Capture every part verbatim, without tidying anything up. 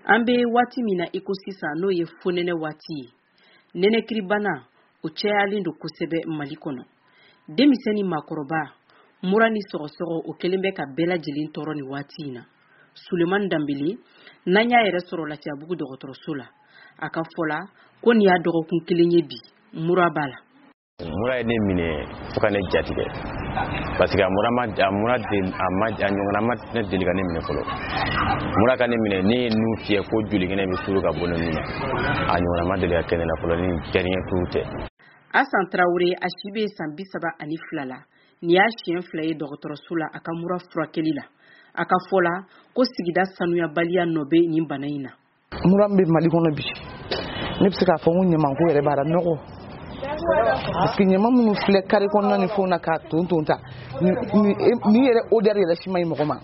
An bɛ waati min na i ko sisan n'o ye fonɛnɛ waati ye. Nɛnɛkiribana o cayalen don kosɛbɛ Mali kɔnɔ. Denmisɛn ni maakɔrɔba, mura ni sɔgɔsɔgɔ o kelen bɛ ka bɛɛ lajɛlen tɔɔrɔ ni waati in na. Sulemani Danbele n'an y'a yɛrɛ sɔrɔ Lafiyabugu dɔgɔtɔrɔso la. A ka fɔ la ko nin y'a dɔgɔkun kelen ye bi, mura b'a la. Mura ye ne minɛ fo ka ne jatigɛ parce que a mura ma a mura de a ma a ɲɔgɔnna ma ne deli ka ne minɛ fɔlɔ. Mura ka ne minɛ ne ye nu fiyɛ ko joli kɛnɛ bɛ turu ka bɔ ne nun na. A ɲɔgɔnna ma deli ka kɛ ne la fɔlɔ ni dernier tour tɛ. Asan Traoré a si bɛ san bi saba ani fila la. Ni y'a siɲɛ fila ye dɔgɔtɔrɔso la a ka mura furakɛli la. A ka fɔ la ko sigida sanuyabaliya nɔ bɛ nin bana in na. Mura bɛ Mali kɔnɔ bi. Ne bɛ se k'a fɔ ko ɲaman ko yɛrɛ b'a la nɔgɔ. Parce que ɲaman minnu filɛ carré kɔnɔna ni fɛnw na k'a ton ton ta ni yɛrɛ odeur yɛrɛ si ma ɲi mɔgɔ ma.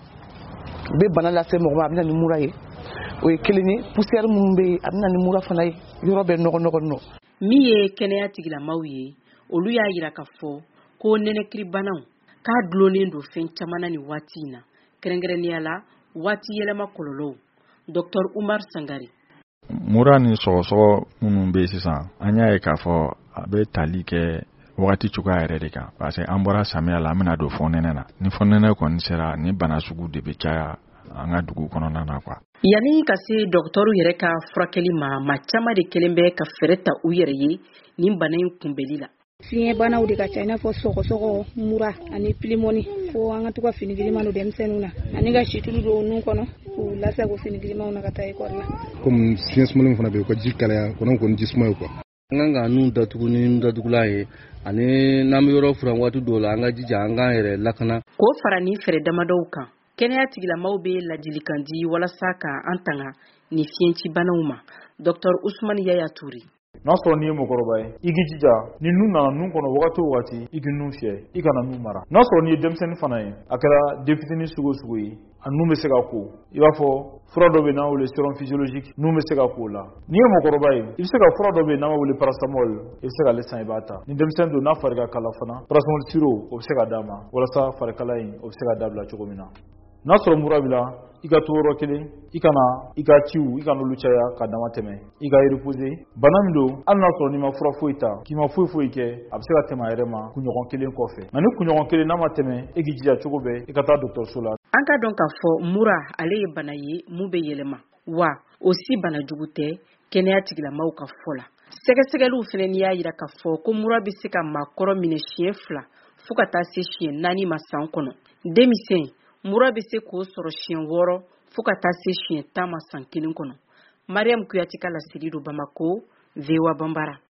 U bɛ bana lase mɔgɔ ma a bɛ na ni mura ye. O ye kelen ye poussière minnu bɛ yen a bɛ na ni mura fana ye yɔrɔ bɛ nɔgɔ nɔgɔ nɔ. Min ye kɛnɛya tigilamaaw ye olu y'a jira k'a fɔ ko nɛnɛkiribanaw k'a dulonnen don fɛn caman na ni waati in na kɛrɛnkɛrɛnnenya la waati yɛlɛma kɔlɔlɔw. Docteur Umar Sangare. Mura ni sɔgɔsɔgɔ minnu bɛ sisan an y'a ye k'a fɔ a bɛ tali kɛ wagati cogoya yɛrɛ de kan parce que an bɔra samiya la an bɛna don fonɛnɛ na ni fonɛnɛ kɔni sera ni bana sugu de bɛ caya an ka dugu kɔnɔna na quoi. Yani ka se dɔgɔtɔrɔw yɛrɛ ka furakɛli ma ma caman de kelen bɛ ka fɛrɛ ta u yɛrɛ ye nin bana in kunbɛli la. Fiɲɛ banaw de ka ca i n'a fɔ sɔgɔsɔgɔ, mura ani pneumonie fo an ka to ka fini giriman don denmisɛnninw na ani ka situlu don nun kɔnɔ k'u lasago fini girimanw na ka taa école la. Comme fiɲɛ sumalen fana bɛ yen u ka ji kalaya kɔnɔ kɔni ji suma ye quoi. An kan ka nun datugu ni datugulan ye ani n'an bɛ yɔrɔ furan waati dɔw la an ka jija an k'an yɛrɛ lakana. K'o fara ni fɛrɛ damadɔw kan kɛnɛya tigilamaaw bɛ ladilikan di walasa ka an tanga ni fiɲɛci banaw ma. Docteur Ousmane Yaya Touré. N'a sɔrɔ n'i ye mɔgɔkɔrɔba ye i k'i jija ni nun nana nun kɔnɔ wagati o wagati i k'i nun fiyɛ i kana nun mara. N'a sɔrɔ n'i ye denmisɛnnin fana ye a kɛra den fitinin sugu o sugu ye a nun bɛ se ka ko i b'a fɔ fura dɔ bɛ n'an wele sérum physiologique nun bɛ se ka ko la. N'i ye mɔgɔkɔrɔba ye i bɛ se ka fura dɔ bɛ n'an b'a wele paracétamol i bɛ se k'ale san i b'a ta. Ni denmisɛnnin don n'a fari ka kala fana paracétamol sirop o bɛ se ka d'a ma walasa farikala in o bɛ se ka dabila cogo min na. N'a sɔrɔ mura b'i la i ka to yɔrɔ kelen i kana i ka ciw i kana olu caya ka dama tɛmɛ i ka reposer. Bana min don hali n'a sɔrɔ n'i ma fura foyi ta k'i ma foyi foyi kɛ a bɛ se ka tɛmɛ a yɛrɛ ma kunɲɔgɔn kelen kɔfɛ. Nka ni kunɲɔgɔn kelen n'a ma tɛmɛ e k'i jija cogo bɛɛ i ka taa dɔgɔtɔrɔso la. An ka dɔn k'a fɔ mura ale ye bana ye mun bɛ yɛlɛma wa o si bana jugu tɛ kɛnɛya tigilamaaw ka fɔ la. Sɛgɛsɛgɛliw fana n'i y'a jira k'a fɔ ko mura bɛ se ka maakɔrɔ minɛ siɲɛ fila fo ka taa se siɲɛ naani ma san kɔnɔ. Denmisɛn mura bɛ se k'o sɔrɔ siɲɛ wɔɔrɔ fo ka taa se siɲɛ tan ma san kelen kɔnɔ. Mariam Kuyati ka laseli don Bamako, V O A Bambara.